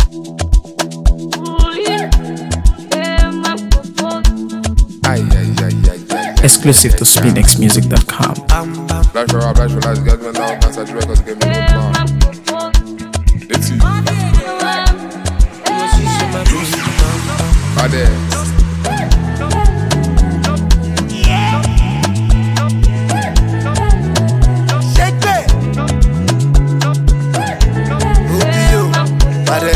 Exclusive to SpinXmusic.com. Flash for flash for lights, get me down, dance at the records, give me good plan. Let's see. Ade. Shake it. Rubio, Ade.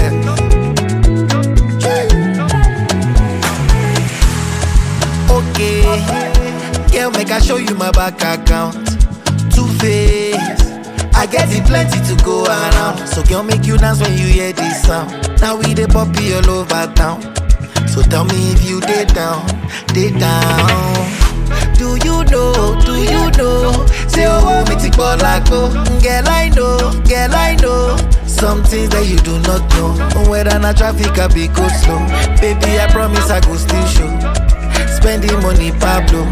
Okay, girl, make I show you my bank account. Two-Face, I get it plenty to go around. So girl, make you dance when you hear this sound. Now we the poppy all over town. So tell me if you dey down, dey down. Do you know, say oh, me tik bolako. Girl, I know, some things that you do not know. Whether na traffic I be go slow. Baby, I promise I go still show. Spending money, Pablo.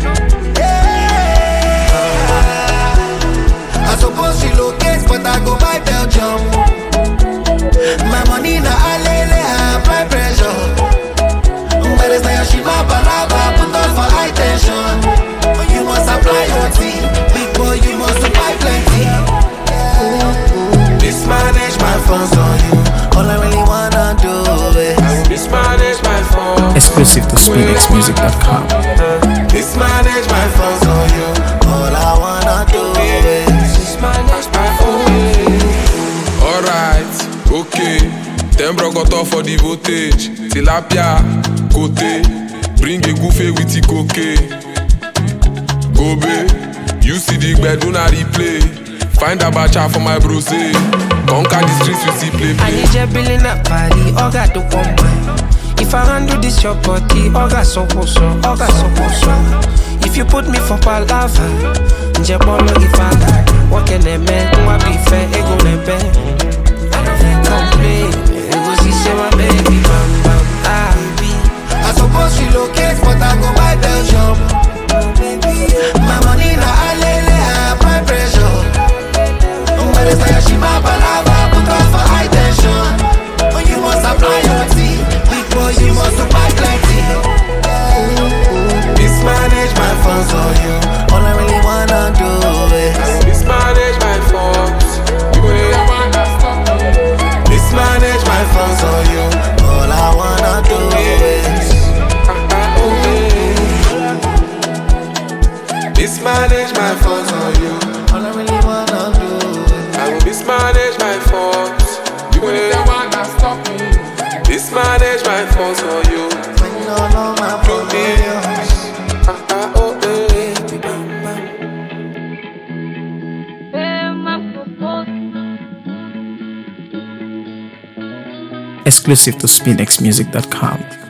I suppose relocate, but I go buy Belgium. My money na alele, I apply pressure. But it's not your shima balaba, put on for high tension. You must apply your tea, big boy, you must buy plenty. Mismanage my funds on you, all I really wanna do is mismanage my funds. Exclusive to SpinXmusic.com. Mismanage my funds on you, all I wanna do is mismanage my funds. Alright, okay. Them bro got off for the voltage. Tilapia, côté. Bring a goofy with the cocaine. Gobe, you see the bed, do not replay. Find a bacha for my bro say. Conquer the streets, we see play. I need your billing up party, Oga to come by. If I handle this your body, Oga so. If you put me for palava, Njebolo if I die. What can a man, who be fair, ego nebe. Complain, ego si say my baby, bam bam, ah. I suppose relocate, but I go buy Belgium. My money na alele, I apply pressure. But it's like she my balava, put on for high tension. You must apply your tea, big boy, you must buy plenty. Mismanage my funds on you, all I really wanna do is Mismanage my funds. You really wanna stop me. mismanage my funds on you, all I wanna do is mismanage my funds on you, all I really wanna do is I will mismanage my funds. You really wanna stop me. Mismanage my funds on you. spend all of my problems. Exclusive to SpinXmusic.com.